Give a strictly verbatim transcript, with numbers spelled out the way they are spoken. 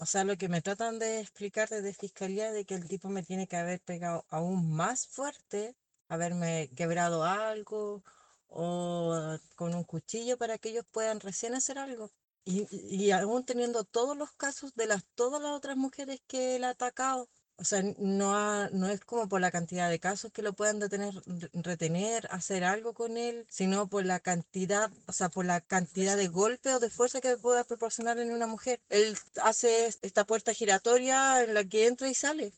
O sea, lo que me tratan de explicar desde fiscalía de que el tipo me tiene que haber pegado aún más fuerte, haberme quebrado algo o con un cuchillo para que ellos puedan recién hacer algo. Y, y aún teniendo todos los casos de las todas las otras mujeres que él ha atacado. O sea, no, ha- no es como por la cantidad de casos que lo puedan detener, re- retener, hacer algo con él, sino por la cantidad, o sea, por la cantidad de golpe o de fuerza que pueda proporcionar en una mujer. Él hace esta puerta giratoria en la que entra y sale.